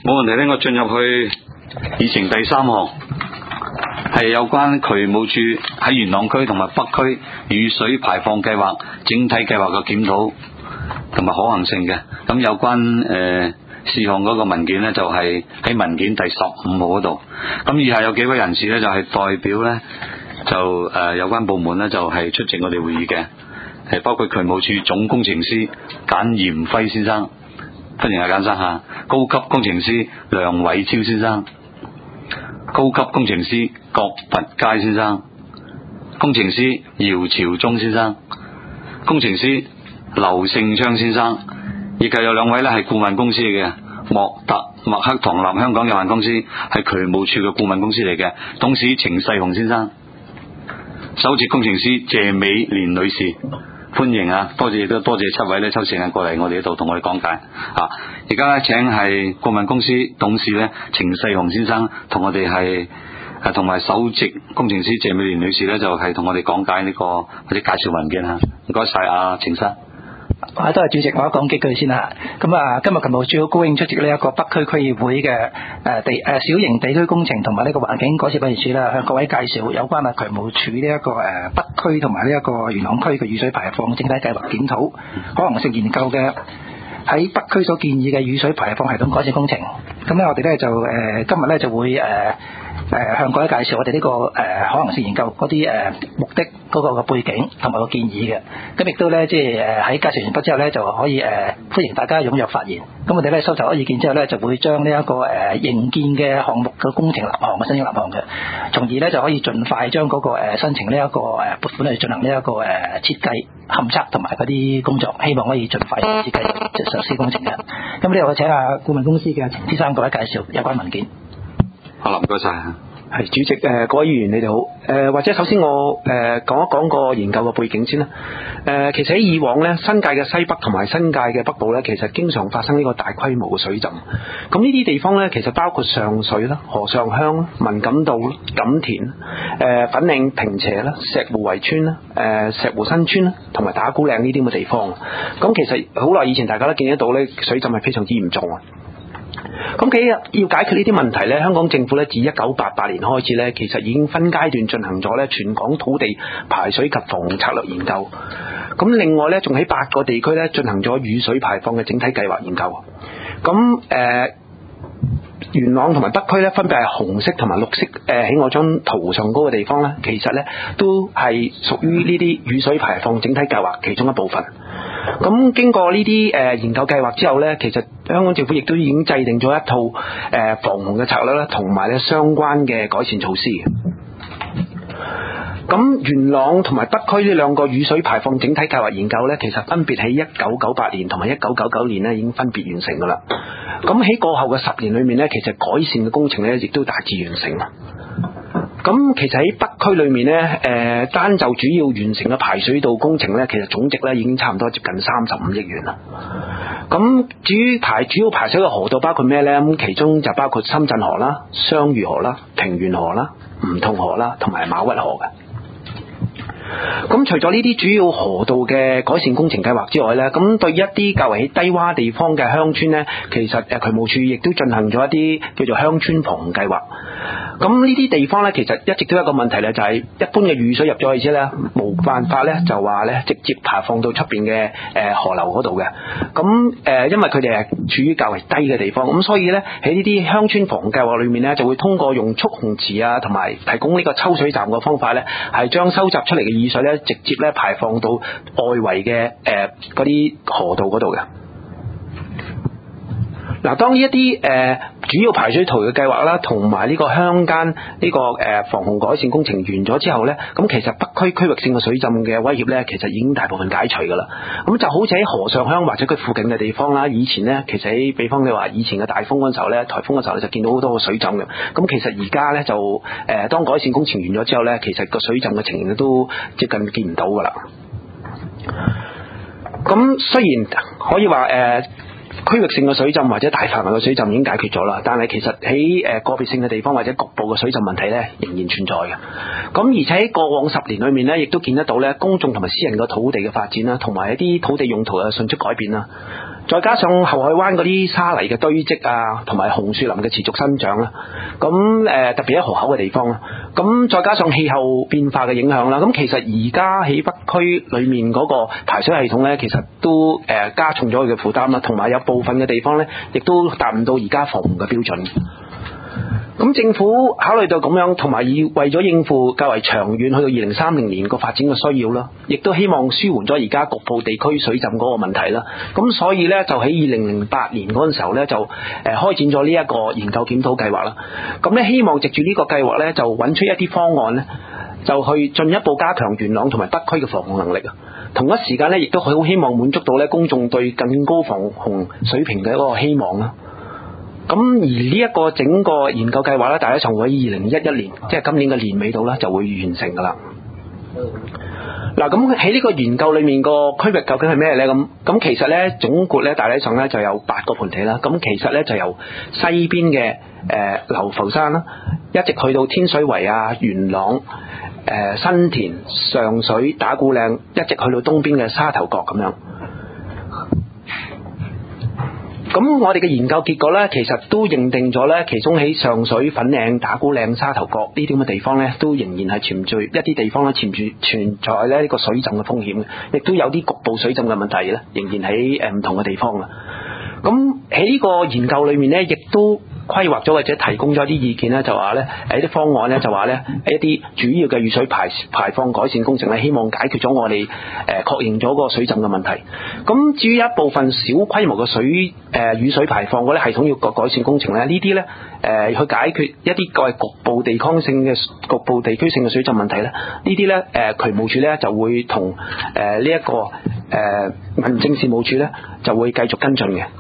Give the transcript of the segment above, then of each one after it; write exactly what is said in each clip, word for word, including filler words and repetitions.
冇問題咧，我進入去議程第三項，係有關渠務處喺元朗區同埋北區雨水排放計劃整體計劃嘅檢討同埋可行性嘅。咁有關誒、呃、事項嗰個文件呢，就係、是、喺文件第十五號嗰度。咁以下有幾位人士呢，就係、是、代表呢，就誒、呃、有關部門呢，就係、是、出席我哋會議嘅，係包括渠務處總工程師簡炎輝先生，歡迎阿簡生吓；高級工程師梁偉超先生，高級工程師郭拔佳先生，工程師姚朝忠先生，工程師劉勝昌先生，以及有兩位呢係顧問公司嘅，莫特麥克唐納香港有限公司係渠務處嘅顧問公司嚟嘅，董事程世雄先生，首席工程師謝美蓮女士，歡迎啊！多謝亦都多謝七位呢抽時間過嚟我哋呢度同我哋講解啊！而家呢請係顧問公司董事呢程世雄先生同我哋係誒同埋首席工程師謝美蓮女士呢，就係、是、同我哋講解呢、這個或者介紹文件吓。唔該晒啊，程生。 啊，多謝主席，我講幾句先啦。咁啊，今日渠務處好高興出席呢一個北區區議會嘅誒地誒小型地區工程同埋呢個環境改善委員處啦，向各位介紹有關啊渠務處呢一個誒北區同埋呢一個元朗區嘅雨水排放整體計劃檢討可能性研究嘅喺北區所建議嘅雨水排放系統改善工程。咁咧，我哋咧就誒、呃、今日咧就會誒誒、呃、向各位介紹我哋呢、這個誒、呃、可能性研究嗰啲誒目的嗰個嘅背景同埋個建議嘅。咁亦都咧即係誒喺介紹完畢之後咧，就可以誒、呃、歡迎大家踴躍發言。咁我哋咧收集咗意見之後咧，就會將呢一個誒營建嘅項目嘅工程立項嘅申請立項嘅，從而咧就可以盡快將嗰、那個、呃、申請呢一個誒撥款去進行呢一個誒設計、勘測同埋嗰啲工作，希望可以盡快設計即係實施工程嘅。咁呢度我請下顧問公司嘅程先生各位介紹有關文件。 好啦，唔該晒。 係主席，誒、呃、各位議員你哋好。誒、呃、或者首先我誒、呃、講一講個研究嘅背景先啦。誒、呃、其實喺以往咧，新界嘅西北同埋新界嘅北部咧，其實經常發生呢個大規模嘅水浸。咁呢啲地方咧，其實包括上水啦、河上鄉啦、文錦渡啦、錦田、誒、呃、粉嶺坪輋啦、石湖圍村啦、誒、呃、石湖新村啦，同埋打鼓嶺呢啲咁嘅地方。咁其實好耐以前大家都見得到咧，水浸係非常之嚴重啊。咁其實要解決呢啲問題咧，香港政府咧自一九八八年開始咧，其實已經分階段進行咗咧全港土地排水及防洪策略研究。咁另外咧，仲喺八個地區咧進行咗雨水排放嘅整體計劃研究。咁誒、呃、元朗同埋北區咧，分別係紅色同埋綠色誒喺、呃、我張圖上嗰個地方咧，其實咧都係屬於呢啲雨水排放整體計劃其中一部分。咁經過呢啲誒研究計劃之後呢，其實香港政府亦都已經制定咗一套誒、呃、防洪嘅策略啦，同埋咧相關嘅改善措施。咁元朗同埋北區呢兩個雨水排放整體計劃研究呢，其實分別喺一九九八年同埋一九九九年呢已經分別完成噶啦。咁喺過後嘅十年裏面呢，其實改善嘅工程呢亦都大致完成啦。咁其實喺北區裏面呢，誒、呃、單就主要完成嘅排水道工程呢，其實總值呢已經差唔多接近三十五億元啦。咁至於排主要排水嘅河道包括咩呢？咁其中就包括深圳河啦、雙魚河啦、平原河啦、梧桐河啦，同埋馬屈河嘅。咁除咗呢啲主要河道嘅改善工程計劃之外呢，咁對一啲較為喺低洼地方嘅鄉村呢，其實誒渠務處亦都進行咗一啲叫做鄉村防洪計劃。咁呢啲地方呢，其實一直都有一個問題呢，就係、是、一般嘅雨水入咗去之後呢，冇辦法呢，就話呢直接排放到出邊嘅誒河流嗰度嘅。咁誒、呃、因為佢哋係處於較為低嘅地方，咁所以呢，喺呢啲鄉村防洪計劃裏面呢，就會通過用蓄洪池啊，同埋提供呢個抽水站嘅方法呢，係將收集出嚟嘅雨水呢，直接呢排放到外圍嘅誒嗰啲河道嗰度嘅。嗱，當呢一啲誒、呃、主要排水圖嘅計劃啦，同埋呢個鄉間呢個誒、呃、防洪改善工程完咗之後呢，咁其實北區區域性嘅水浸嘅威脅呢，其實已經大部分解除㗎啦。咁就好似喺河上鄉或者佢附近嘅地方啦，以前呢，其實喺比方你話以前嘅大風嗰陣時候呢，颱風嘅時候你就見到好多個水浸嘅。咁其實而家呢，就誒、呃、當改善工程完咗之後呢，其實個水浸嘅情形都接近見唔到㗎啦。咁雖然可以話誒、呃區域性嘅水浸或者大範圍嘅水浸已經解決咗啦，但係其實喺誒個別性嘅地方或者局部嘅水浸問題咧仍然存在嘅。咁而且喺過往十年裏面咧，亦都見得到咧公眾同埋私人嘅土地嘅發展啦，同埋一啲土地用途嘅迅速改變啦。 再加上後海灣嗰啲沙泥嘅堆積啊，同埋紅樹林嘅持續生長啦，咁誒、呃、特別喺河口嘅地方啦，咁再加上氣候變化嘅影響啦，咁其實而家喺北區裏面嗰個排水系統咧，其實都誒、呃、加重咗佢嘅負擔啦，同埋有部分嘅地方咧，亦都達唔到而家防洪嘅標準。咁政府考慮到咁樣，同埋以為咗應付較為長遠去到二零三零年個發展嘅需要啦，亦都希望舒緩咗而家局部地區水浸嗰個問題啦。咁所以咧就喺二零零八年嗰陣時候咧就誒、呃、開展咗呢一個研究檢討計劃啦。咁咧希望藉住呢個計劃咧就揾出一啲方案咧，就去進一步加強元朗同埋北區嘅防洪能力啊。同一時間咧亦都好希望滿足到咧公眾對更高防洪水平嘅一個希望啦。咁而呢一個整個研究計劃咧，大家從喺二零一一年，即係今年嘅年尾度咧，就會完成噶啦。嗱，咁喺呢個研究裏面個區域究竟係咩咧？咁咁其實咧總括咧大體上咧就有八個盆地啦。咁其實咧就由西邊嘅誒流浮山啦，一直去到天水圍啊、元朗、誒、呃、新田、上水、打鼓嶺，一直去到東邊嘅沙頭角咁樣。咁我哋嘅研究結果咧，其實都認定咗咧，其中喺上水、粉嶺、打鼓嶺、沙頭角呢啲咁嘅地方咧，都仍然係潛在一啲地方咧，潛住存在咧呢個水浸嘅風險嘅，亦都有啲局部水浸嘅問題咧，仍然喺誒唔同嘅地方啊。咁喺呢個研究裏面咧，亦都規劃咗或者提供咗一啲意見咧，就話咧誒啲方案咧，就話咧一啲主要嘅雨水排排放改善工程咧，希望解決咗我哋誒、呃、確認咗個水浸嘅問題。咁至於一部分小規模嘅水誒、呃、雨水排放嗰啲系統要個改善工程咧，呢啲咧誒去解決一啲個係局部地區性嘅局部地區性嘅水浸問題咧，呢啲咧誒渠務署咧就會同誒呢一個誒、呃、民政事務處咧就會繼續跟進嘅。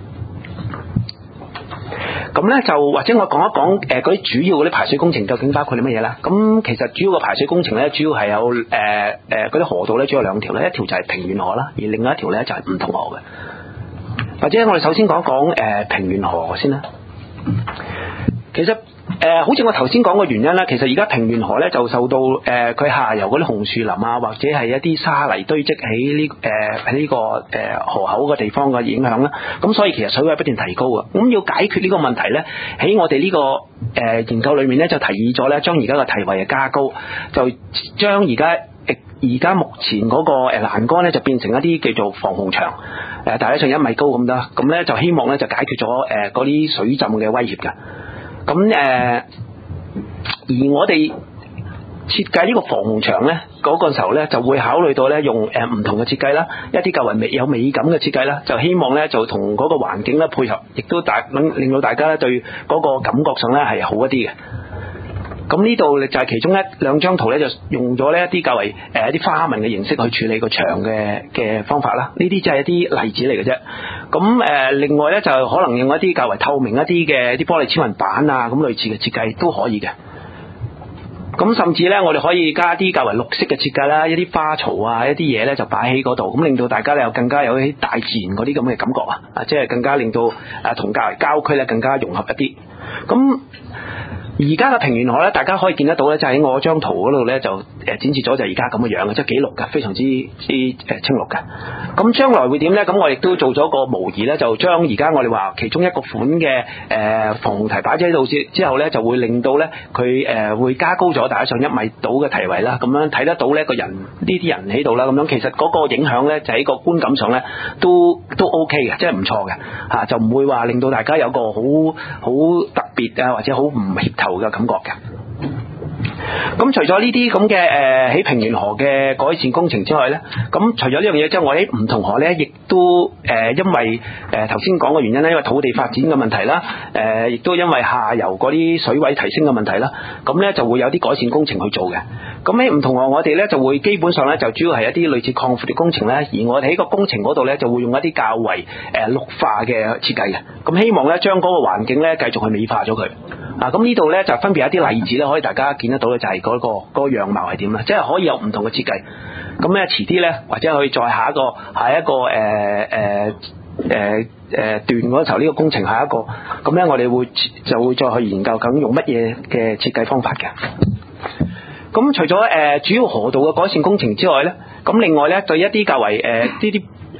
咁咧就或者我講一講誒嗰啲主要嗰啲排水工程究竟包括啲乜嘢啦？咁其實主要嘅排水工程咧，主要係有誒誒嗰啲河道咧，主要有兩條咧，一條就係平原河啦，而另外一條咧就係梧桐河嘅。或者我哋首先講一講誒、呃、平原河先啦。其實誒、呃、好似我頭先講嘅原因咧，其實而家平原河咧就受到誒佢、呃、下游嗰啲紅樹林啊，或者係一啲沙泥堆積喺呢誒喺呢個誒、呃、河口嘅地方嘅影響啦。咁所以其實水位不斷提高啊。咁要解決呢個問題咧，喺我哋呢、這個誒、呃、研究裏面咧就提議咗咧，將而家嘅堤圍加高，就將而家而家目前嗰個誒欄杆咧就變成一啲叫做防洪牆，誒大概上一米高咁多，咁咧就希望咧就解決咗誒嗰啲水浸嘅威脅嘅。咁誒、呃，而我哋設計呢個防洪牆咧，嗰、那個時候咧就會考慮到咧用誒唔同嘅設計啦，一啲較為美有美感嘅設計啦，就希望咧就同嗰個環境咧配合，亦都大令令到大家咧對嗰個感覺上咧係好一啲嘅。咁呢度就係其中一兩張圖咧，就用咗呢一啲較為誒一啲花紋嘅形式去處理個牆嘅嘅方法啦。呢啲就係一啲例子嚟嘅啫。咁誒、呃，另外咧就可能用一啲較為透明一啲嘅一啲玻璃超雲板啊，咁類似嘅設計都可以嘅。咁甚至咧，我哋可以加啲較為綠色嘅設計啦，一啲花槽啊，一啲嘢咧就擺喺嗰度，咁令到大家咧有更加有啲大自然嗰啲咁嘅感覺啊，啊，即係更加令到啊同較為郊區咧更加融合一啲。咁而家嘅平原河咧，大家可以見得到咧，就喺我張圖嗰度咧就誒展示咗就而家咁嘅樣嘅，即係幾綠嘅，非常之之誒青綠嘅。咁將來會點咧？咁我亦都做咗個模擬咧，就將而家我哋話其中一個款嘅誒防洪堤擺咗喺度之之後咧，就會令到咧佢誒會加高咗大概上一米到嘅堤圍啦。咁樣睇得到咧個人呢啲人喺度啦，咁樣其實嗰個影響咧就喺個觀感上咧都都 OK 嘅，即係唔錯嘅嚇，就唔會話令到大家有個好好特別啊或者好唔協頭嘅感覺嘅。咁除咗呢啲咁嘅誒喺平原河嘅改善工程之外咧，咁除咗呢樣嘢之外，我喺梧桐河咧亦都誒、呃、因為誒頭先講嘅原因咧，因為土地發展嘅問題啦，誒、呃、亦都因為下游嗰啲水位提升嘅問題啦，咁咧就會有啲改善工程去做嘅。咁喺梧桐河我哋咧就會基本上咧就主要係一啲類似擴闊嘅工程咧，而我哋喺個工程嗰度咧就會用一啲較為誒綠化嘅設計嘅，咁希望咧將嗰個環境咧繼續去美化咗佢。啊，咁呢度咧就分別有一啲例子咧，可以大家見得到嘅就係嗰、嗰個嗰、嗰個樣貌係點啦，即係可以有唔同嘅設計。咁咧遲啲咧，或者可以再下一個下一個誒誒誒誒段嗰時候呢個工程下一個，咁咧我哋會就會再去研究究竟用乜嘢嘅設計方法嘅。咁除咗誒、呃、主要河道嘅改善工程之外咧，咁另外咧對一啲較為誒呢啲誒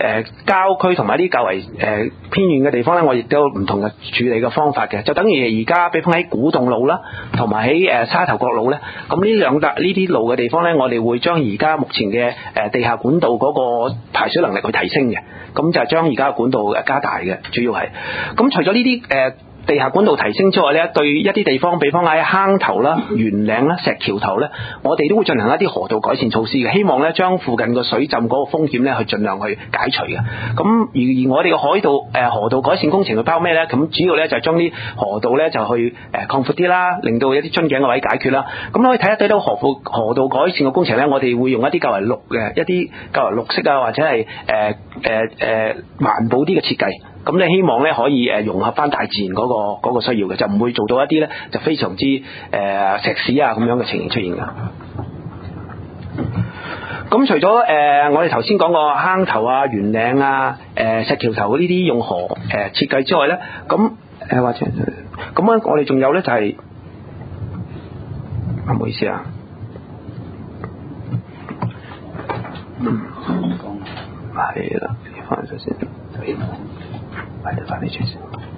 誒郊區同埋啲較為誒、呃、偏遠嘅地方咧，我亦都有唔同嘅處理嘅方法嘅。就等於而家，比方喺古洞路啦，同埋喺誒沙頭角路咧，咁呢兩笪呢啲路嘅地方咧，我哋會將而家目前嘅誒地下管道嗰個排水能力去提升嘅，咁就係將而家嘅管道誒加大嘅，主要係。咁除咗呢啲誒地下管道提升之外咧，對一啲地方，比方喺坑頭啦、圓嶺啦、石橋頭咧，我哋都會進行一啲河道改善措施嘅，希望咧將附近個水浸嗰個風險咧去盡量去解除嘅。咁而而我哋嘅海道誒、呃、河道改善工程去包咩咧？咁主要咧就係將啲河道咧就去誒擴闊啲啦，令到一啲樽頸嘅位解決啦。咁可以睇一睇到河道河道改善嘅工程咧，我哋會用一啲較為綠嘅一啲較為綠色啊，或者係誒誒誒環保啲嘅設計。咁你希望咧可以誒融合翻大自然嗰、嗰個嗰個需要嘅，就唔會做到一啲咧就非常之誒、呃、石屎啊咁樣嘅情形出現㗎。咁除咗誒、呃、我哋頭先講過坑頭啊、圓嶺啊、誒、呃、石橋頭呢啲用河誒、呃、設計之外咧，咁誒、呃、或者咁啊，我哋仲有咧就係、啊，唔好意思啊，嗯，係啦，翻咗先。係翻呢張先，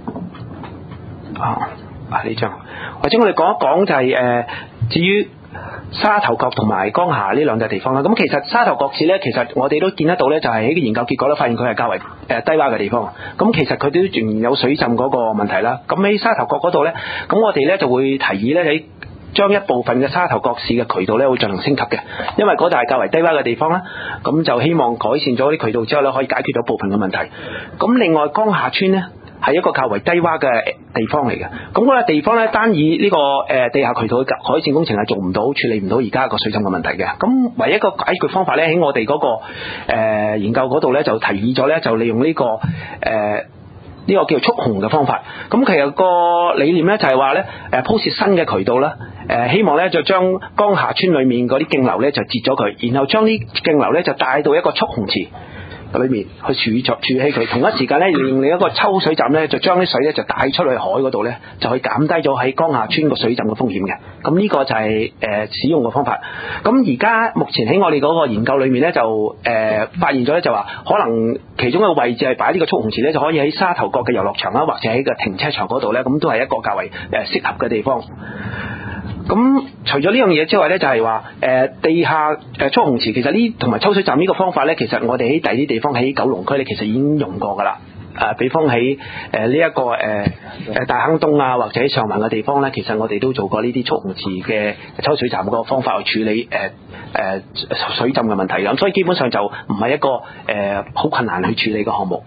啊啊呢張，或者我哋講一講就係、是、誒、呃，至於沙頭角同埋江夏呢兩笪地方啦。咁其實沙頭角市咧，其實我哋都見得到咧，就係喺個研究結果咧，發現佢係較為誒、呃、低洼嘅地方。咁其實佢都仍然有水浸嗰個問題啦。咁喺沙頭角嗰度咧，咁我哋咧就會提議咧喺將一部分嘅沙頭角市嘅渠道咧會進行升級嘅，因為嗰度係較為低洼嘅地方啦，咁就希望改善咗啲渠道之後咧，可以解決到部分嘅問題。咁另外江夏村咧係一個較為低洼嘅地方嚟嘅，咁嗰個地方咧單以呢個誒地下渠道嘅改善工程係做唔到，處理唔到而家個水浸嘅問題嘅。咁唯一一個解決方法咧喺我哋嗰、嗰個誒、呃、研究嗰度咧就提議咗咧，就利用呢、呢個誒。呃呢個叫做蓄洪嘅方法，咁其實個理念咧就係話咧，誒鋪設新嘅渠道啦，誒希望咧就將江夏村裏面嗰啲徑流咧就截咗佢，然後將啲徑流咧就帶到一個蓄洪池裏面去儲儲起佢，同一時間咧用另一個抽水站咧就將啲水咧就帶出去海嗰度咧，就可以減低咗喺江夏村個水浸嘅風險嘅。咁呢個就係、是、誒、呃、使用嘅方法。咁而家目前喺我哋嗰個研究裏面咧就誒、呃、發現咗咧就話，可能其中嘅位置係擺呢個蓄洪池咧，就可以喺沙頭角嘅遊樂場啦，或者喺個停車場嗰度咧，咁都係一個較為誒適合嘅地方。咁除咗呢樣嘢之外咧，就係話誒地下誒蓄洪池，其實呢同埋抽水站呢個方法咧，其實我哋喺第二啲地方喺九龍區咧，其實已經用過噶啦。誒、呃，比方喺誒呢一個誒誒、呃、大坑東啊，或者喺上環嘅地方咧，其實我哋都做過呢啲蓄洪池嘅抽水站個方法去處理誒誒、呃呃、水浸嘅問題。咁所以基本上就唔係一個誒好、呃、困難去處理嘅項目。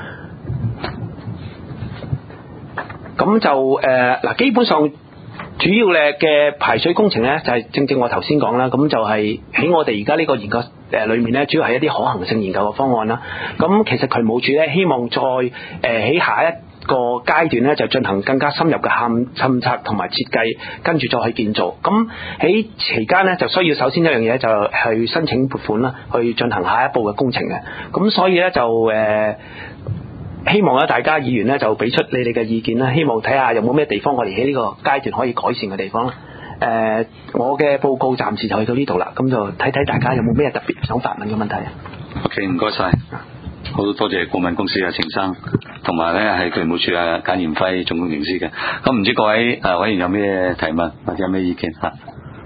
咁就誒嗱、呃，基本上。主要咧嘅排水工程咧，就係、是、正正我頭先講啦，咁就係喺我哋而家呢個研究誒裏面咧，主要係一啲可行性研究嘅方案啦。咁其實渠務署咧希望再誒喺、呃、下一個階段咧，就進行更加深入嘅勘勘測同埋設計，跟住再去建造。咁喺期間咧，就需要首先一樣嘢就係去申請撥款啦，去進行下一步嘅工程嘅。咁所以咧就誒。呃希望咧，大家議員咧就俾出你哋嘅意見啦。希望睇下有冇咩地方我哋喺呢個階段可以改善嘅地方啦。誒、呃，我嘅報告暫時就去到呢度啦。咁就睇睇大家有冇咩特別想發問嘅問題啊。 OK，唔該晒，好多謝顧問公司嘅程生，同埋咧係渠務署啊簡炎輝總工程師嘅。咁唔知各位誒委員有咩提問或者有咩意見嚇？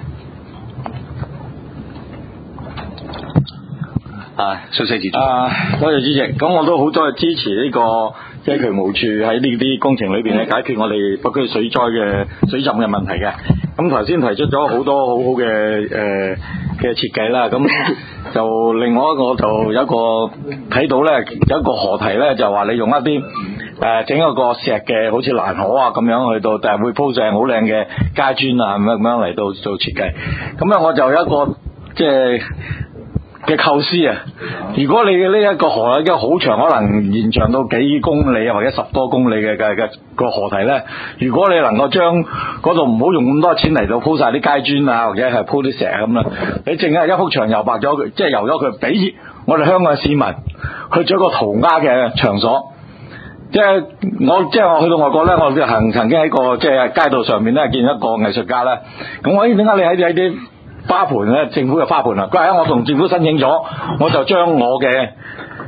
啊，蘇世治啊，多謝主席。咁我都好多支持呢、這個即係渠務署喺呢啲工程裏邊咧解決我哋北區水災嘅水浸嘅問題嘅。咁頭先提出咗好多好好嘅誒嘅設計啦。咁就另外一個就有一個睇到咧有一個河堤咧，就話你用一啲誒、呃、整一個石嘅好似欄河啊咁樣去到，但係會鋪上好靚嘅階磚啊咁樣咁樣嚟到做設計。咁咧我就有一個即係。嘅構思啊！如果你嘅呢一個河已經好長，可能延長到幾公里啊，或者十多公里嘅嘅嘅個河堤咧，如果你能夠將嗰度唔好用咁多錢嚟到鋪晒啲階磚啊，或者係鋪啲石咁啦，你淨係一幅牆油白咗佢，即係油咗佢，俾我哋香港嘅市民去做一個塗鴉嘅場所。即係我即係我去到外國咧，我曾曾經喺個即係街道上面咧見一個藝術家咧，咁我咦點解你喺喺啲花盆咧，政府嘅花盆啊！佢話我同政府申請咗，我就將我嘅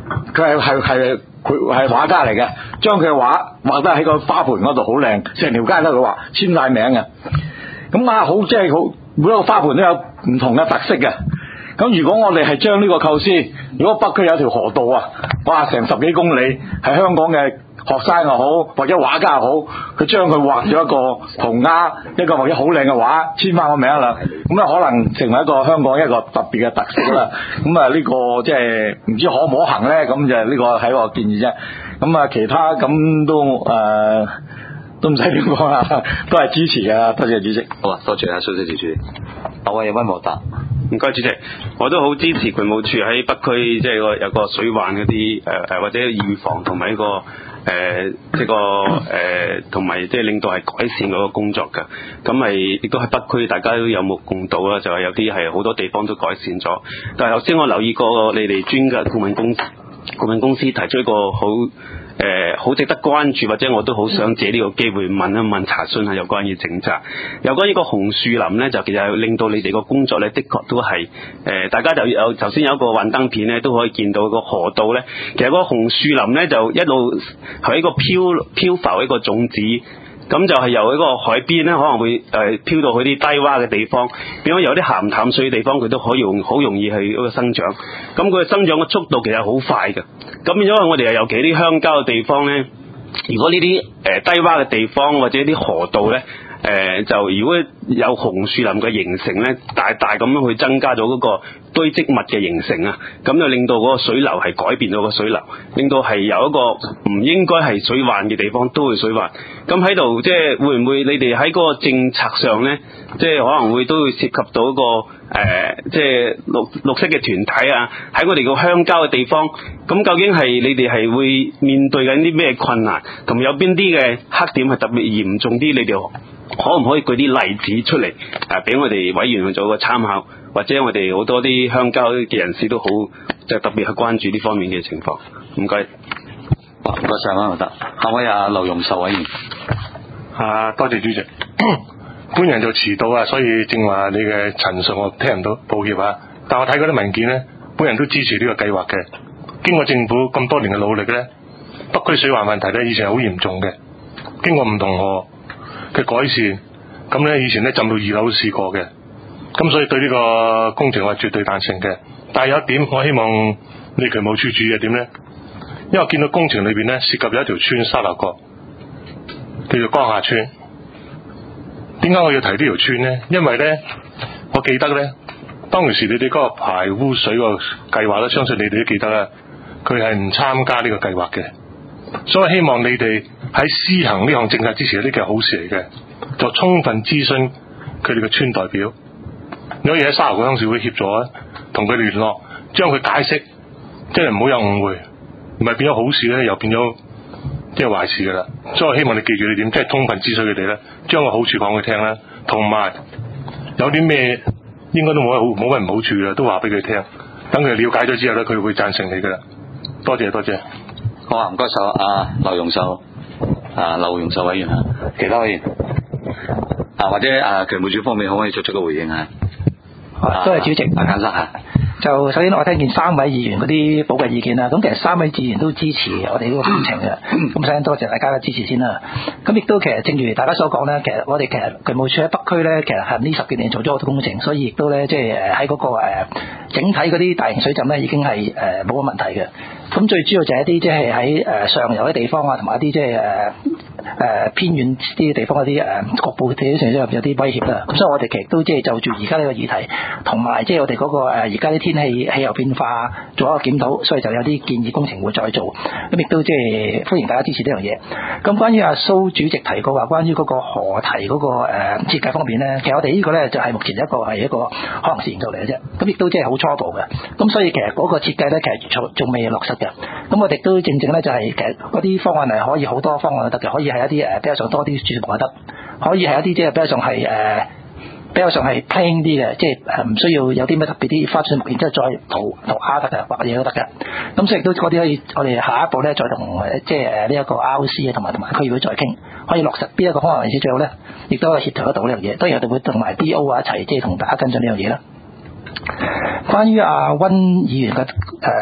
佢係係係佢係畫家嚟嘅，將佢嘅畫畫得喺個花盆嗰度好靚，成條街都佢畫簽晒名嘅。咁啊好即係好每一個花盆都有唔同嘅特色嘅。咁如果我哋係將呢個構思，如果北區有條河道啊，哇成十幾公里，係香港嘅學生又好，或者畫家又好，佢將佢畫咗一個塗鴉，一個或者好靚嘅畫，簽翻個名啦，咁啊可能成為一個香港一個特別嘅特色啦。咁啊呢個即係唔知可唔可行咧？咁就呢個係一個建議啫。咁啊其他咁都誒、呃、都唔使點講啦，都係支持嘅。多謝主席。 好啊，多謝啊，蘇主席。我位有溫和達。 唔該，主席，我都好支持渠務處喺北區即係個有個水患嗰啲誒誒或者預防同埋呢個誒即係個誒同埋即係令到係改善嗰個工作㗎。咁係亦都喺北區大家都有目共睹啦，就係、是、有啲係好多地方都改善咗。但係頭先我留意過你哋專嘅顧問公司顧問公司提出一個好誒好值得關注，或者我都好想借呢個機會問一問查詢下有關於政策。有關呢個紅樹林咧，就其實令到你哋個工作咧，的確都係誒、呃、大家就有頭先有一個幻燈片咧，都可以見到個河道咧。其實個紅樹林咧就一路係一個漂漂浮一個種子。咁就係由一個海邊咧，可能會誒、呃、飄到去啲低窪嘅地方，變咗有啲鹹淡水嘅地方，佢都可以用好容易去一個生長。咁佢嘅生長嘅速度其實好快嘅。咁變咗我哋又尤其啲鄉郊嘅地方咧，如果呢啲誒低窪嘅地方或者啲河道咧，誒、呃、就如果有紅樹林嘅形成咧，大大咁樣去增加咗嗰個堆積物嘅形成啊，咁就令到嗰個水流係改變咗個水流，令到係由一個唔應該係水患嘅地方都會水患。咁喺度即係會唔會你哋喺嗰個政策上咧，即係可能會都會涉及到一個誒、呃，即係綠綠色嘅團體啊，喺我哋個鄉郊嘅地方，咁究竟係你哋係會面對緊啲咩困難，同有邊啲嘅黑點係特別嚴重啲？你哋可唔可以舉啲例子出嚟誒，俾我哋委員去做個參考，或者我哋好多啲鄉郊嘅人士都好，即係特別去關注呢方面嘅情況。唔該。 唔該晒，溫和達。下位啊，劉容壽委員。 啊，多謝主席。本人就遲到啊，所以正話你嘅陳述我聽唔到，抱歉啊。但我睇嗰啲文件呢，本人都支持呢個計劃嘅。經過政府咁多年嘅努力呢，北區水患問題呢以前係好嚴重嘅。經過唔同河嘅改善，咁呢以前呢浸到二樓都試過嘅。咁所以對呢個工程我係絕對贊成嘅。但係有一點，我希望你渠務處注意係點呢？因為我見到工程裏邊呢涉及有一條村沙頭角，叫做江夏村。點解我要提呢條村呢？因為呢，我記得呢，當其時你哋嗰個排污水個計劃咧，相信你哋都記得啦。佢係唔參加呢個計劃嘅，所以希望你哋喺施行呢項政策之前，呢個係好事嚟嘅，就充分諮詢佢哋嘅村代表。你可以喺沙頭角鄉事會協助啊，同佢聯絡，將佢解釋，即係唔好有誤會，唔係變咗好事咧，又變咗即係壞事噶啦。所以我希望你記住你點，即係充分諮詢佢哋咧，將個好處講佢聽啦，同埋有啲咩應該都冇乜好冇乜唔好處啦，都話俾佢聽，等佢了解咗之後咧，佢會贊成你噶啦。多謝多謝。 好啊，唔該晒啊，劉容壽啊，劉容壽委員啊，其他委員啊，或者啊，渠務處方面可唔可以作出個回應啊？ 好，多謝主席。 啊，簡生啊。 就首先我聽見三位議員嗰啲寶貴意見啦，咁其實三位議員都支持我哋呢個工程嘅，咁首先多謝大家嘅支持先啦。咁亦都其實正如大家所講咧，其實我哋其實渠務處喺北區咧，其實係呢十幾年做咗好多工程，所以亦都咧即係誒喺嗰個誒整體嗰啲大型水浸咧已經係誒冇乜問題嘅。咁最主要就係一啲即係喺誒上游嘅地方啊，同埋一啲即係誒誒偏遠啲地方嗰啲誒局部地啲上有啲威脅啦。咁所以我哋其實都即係就住而家呢個議題，同埋即係我哋嗰個誒而家啲天氣氣候變化做一個檢討，所以就有啲建議工程會再做。咁亦都即係歡迎大家支持呢樣嘢。咁關於阿蘇主席提過話，關於嗰個河堤嗰個誒設計方面咧，其實我哋呢個咧就係目前一個係一個可能性研究嚟嘅啫。咁亦都即係好初步嘅。咁所以其實嗰個設計咧，其實仲仲未落實嘅。咁我哋都正正咧就係、是、其實嗰啲方案係可以好多方案都得嘅，可以係一啲誒比較上多啲樹木又得，可以係一啲即係比較上係誒比較上係 plain 啲嘅，即係誒唔需要有啲咩特別啲花樹木，然之後再塗塗鴉得嘅，畫嘢都得嘅。咁所以都嗰啲可以，我哋下一步咧再同即係誒呢一個 R O C 啊，同埋同埋區議會再傾，可以落實邊一個方案為之最好咧，亦都係協調得到呢樣嘢。當然我哋會同埋 D O 啊一齊即係同大家跟進呢樣嘢啦。關於阿溫議員嘅誒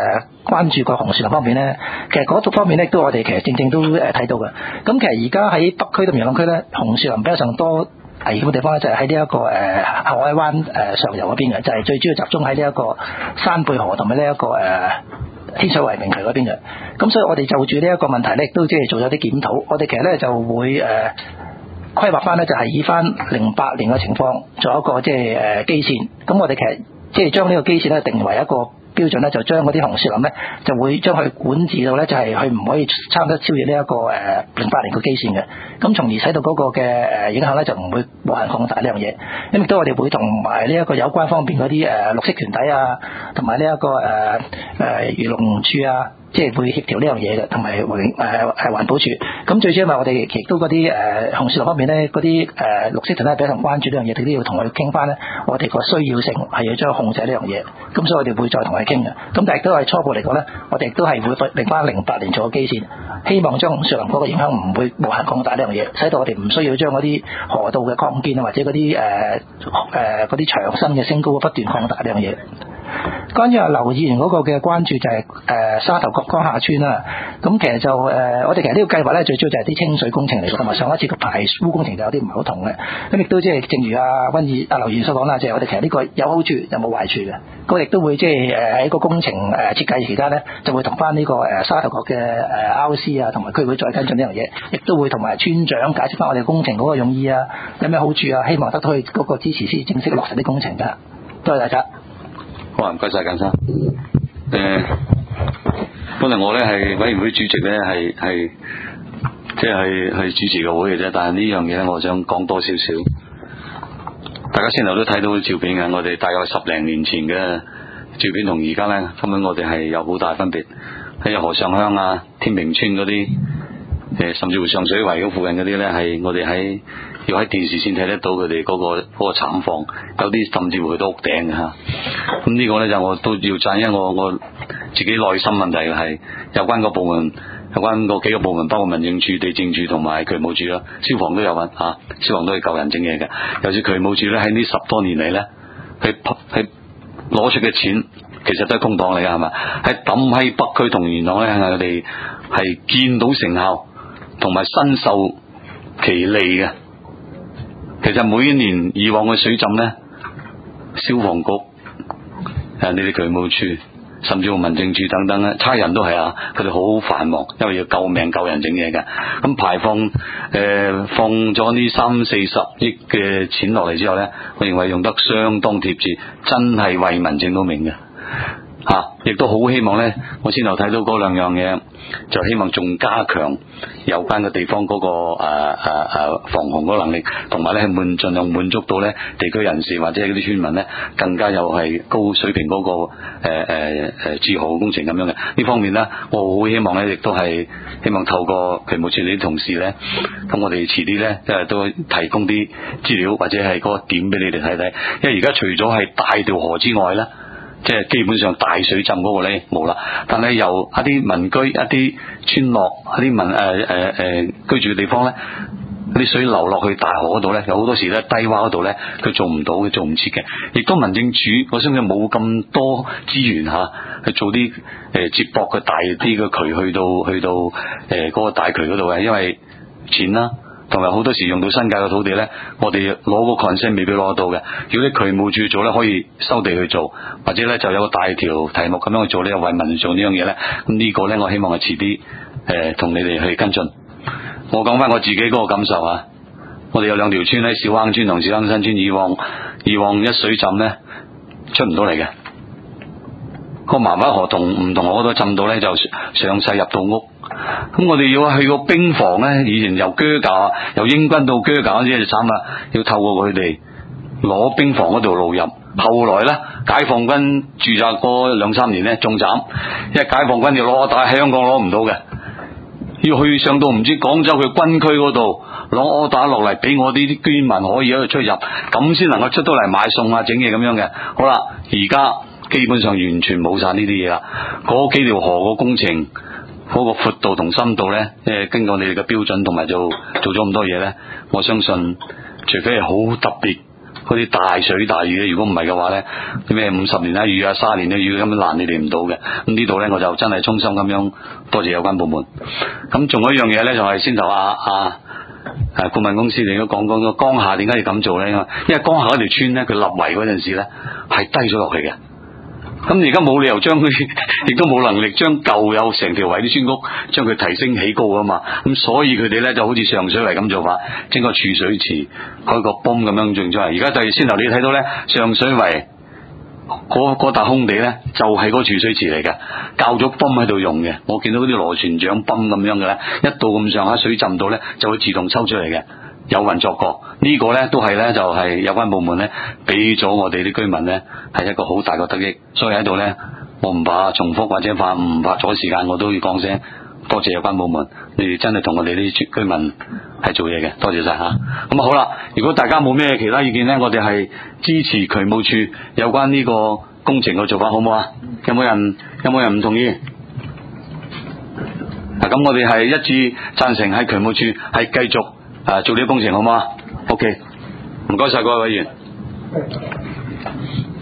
關注個紅樹林方面咧，其實嗰度方面咧都我哋其實正正都誒睇到嘅。咁其實而家喺北區同元朗區咧，紅樹林比較上多危險嘅地方咧，就係喺呢一個誒海灣誒上游嗰邊嘅，就係、是、最主要集中喺呢一個山貝河同埋呢一個誒。呃天水圍明渠嗰邊嘅，咁所以我哋就住呢一個問題咧，亦都即係做咗啲檢討。我哋其實咧就會誒、呃、規劃翻咧，就係以翻零八年嘅情況做一個即係誒基線。咁我哋其實即係將呢個基線咧定為一個標準咧，就將嗰啲紅樹林咧就會將佢管治到咧，就係佢唔可以差唔多超越呢、這、一個誒零八年嘅基線嘅。咁從而使到嗰個嘅誒影響咧就唔會無限擴大呢樣嘢。咁亦都我哋會同埋呢一個有關方面嗰啲誒綠色團體啊，同埋呢一個誒誒漁農處啊，即係會協調呢樣嘢嘅，同埋環誒誒環保署。咁最主要因為我哋亦都嗰啲誒紅樹林方面咧，嗰啲誒綠色團體比較關注呢樣嘢，亦都要同佢傾翻咧，我哋個需要性係要將控制呢樣嘢。咁所以我哋會再同佢傾嘅。咁但係亦都係初步嚟講咧，我哋亦都係會令翻零八年做個基線，希望將紅樹林嗰個影響唔會無限擴大呢樣嘢，使到我哋唔需要將嗰啲河道嘅擴建啊，或者嗰啲誒誒嗰啲牆身嘅升高不斷擴大呢樣嘢。關於阿劉議員嗰個嘅關注就係、是、誒、呃、沙頭角江下村啦，咁其實就誒、呃、我哋其實呢個計劃咧最主要就係啲清水工程嚟嘅，同埋上一次嘅排污工程就有啲唔係好同嘅，咁亦都即係正如阿溫議阿劉議員所講啦，即、就、係、是、我哋其實呢個有好處又冇壞處嘅，咁亦都會即係誒喺個工程誒設計期間咧，就會同翻呢個誒沙頭角嘅誒 R C 啊，同埋區會再跟進呢樣嘢，亦都會同埋村長解釋翻我哋工程嗰個用意啊，有咩好處啊，希望得到佢嗰個支持先正式落實啲工程㗎。多謝大家。 好啊，唔該晒簡生。誒、呃，本來我咧係委員會主席咧，係係即係係主持個會嘅啫。但係呢樣嘢咧，我想講多少少。大家先頭都睇到照片嘅，我哋大概十零年前嘅照片同而家咧，根本我哋係有好大分別。喺河上鄉啊、天平村嗰啲，誒，甚至乎上水圍嗰附近嗰啲咧，係我哋喺要喺電視先睇得到佢哋嗰個嗰、嗰個慘況，有啲甚至乎去到屋頂嘅嚇。咁呢個咧就我都要讚，因為我我自己內心問題係有關個部門，有關嗰幾個部門，包括民政處、地政處同埋渠務處啦，消防都有份嚇、啊，消防都係救人整嘢嘅。尤其是渠務處咧，喺呢十多年嚟咧，去去攞出嘅錢其實都係公帑嚟嘅，係嘛？喺抌喺北區同元朗咧，我哋係見到成效，同埋身受其利嘅。其實每一年以往嘅水浸咧，消防局、誒你哋渠務處，甚至乎民政處等等咧，差人都係啊，佢哋好繁忙，因為要救命救人整嘢嘅。咁排放誒、呃、放咗呢三四十億嘅錢落嚟之後咧，我認為用得相當貼切，真係為民正到名嘅。吓、啊，亦都好希望咧，我先頭睇到嗰兩樣嘢，就希望仲加強有關嘅地方嗰、那個誒誒誒防洪嗰個能力，同埋咧係滿盡量滿足到咧地區人士或者係嗰啲村民咧，更加又係高水平嗰、那個誒誒誒治河工程咁樣嘅。呢方面咧，我好希望咧，亦都係希望透過渠務處啲同事咧，咁我哋遲啲咧，即係都提供啲資料或者係嗰個點俾你哋睇睇，因為而家除咗係大條河之外咧。即係基本上大水浸嗰個咧冇啦，但係由一啲民居、一啲村落、一啲民誒誒誒居住嘅地方咧，啲水流落去大河嗰度咧，有好多時咧低洼嗰度咧，佢做唔到，佢做唔切嘅。亦都民政處，我相信冇咁多資源嚇去做啲誒、呃、接駁嘅大啲嘅渠去到去到誒嗰、呃那個大渠嗰度嘅，因為錢啦。同埋好多時用到新界嘅土地咧，我哋攞個 consent 未必攞得到嘅。如果你渠務處做咧，可以收地去做，或者咧就有個大條題目咁樣去做咧，為民做呢樣嘢咧。咁呢個咧，我希望係遲啲誒同你哋去跟進。我講翻我自己嗰個感受啊，我哋有兩條村喺小坑村同小坑新村，以往以往一水浸咧出唔到嚟嘅。個麻麻河同唔同河都浸到咧，就上晒入到屋。咁我哋要去個冰房咧，以前由鋸架由英軍到鋸架嗰啲就慘啦，要透過佢哋攞冰房嗰度路入。後來咧，解放軍駐紮嗰兩三年咧，仲慘，因為解放軍要攞打喺香港攞唔到嘅，要去上到唔知廣州嘅軍區嗰度攞柯打落嚟，俾我啲居民可以喺度出入，咁先能夠出到嚟買餸啊，整嘢咁樣嘅。好啦，而家基本上完全冇晒呢啲嘢啦，嗰幾條河個工程。嗰個闊度同深度咧，誒經過你哋嘅標準同埋做做咗咁多嘢咧，我相信除非係好特別嗰啲大水大雨咧，如果唔係嘅話咧，咩五十年一遇啊、卅年嘅雨根本攔你哋唔到嘅。咁呢度咧我就真係衷心咁樣多謝有關部門。咁仲有一樣嘢咧，就係先頭啊啊誒顧問公司哋都講講個江夏點解要咁做咧？因為江夏嗰條村咧，佢立圍嗰陣時咧係低咗落去嘅。咁而家冇理由將佢，亦都冇能力將舊有成條圍啲村屋將佢提升起高啊嘛。咁所以佢哋咧就好似上水圍咁做法，整個儲水池開個泵咁樣種出嚟。而家就係先頭你睇到咧，上水圍嗰嗰笪空地咧就係、是、嗰個儲水池嚟嘅，校咗泵喺度用嘅。我見到嗰啲螺旋槳泵咁樣嘅咧，一到咁上下水浸到咧就會自動抽出嚟嘅。有運作過、這個、呢個咧都係咧就係、是、有關部門咧俾咗我哋啲居民咧係一個好大嘅得益，所以喺度咧我唔怕重複或者怕唔怕阻時間，我都要講聲多謝有關部門，你哋真係同我哋啲居民係做嘢嘅，多謝晒吓。咁啊好啦，如果大家冇咩其他意見咧，我哋係支持渠務處有關呢個工程嘅做法，好唔好啊？有冇人有冇人唔同意？嗱，咁我哋係一致贊成喺渠務處係繼續啊做呢啲工程，好唔好啊？ OK， 唔該晒各位委員。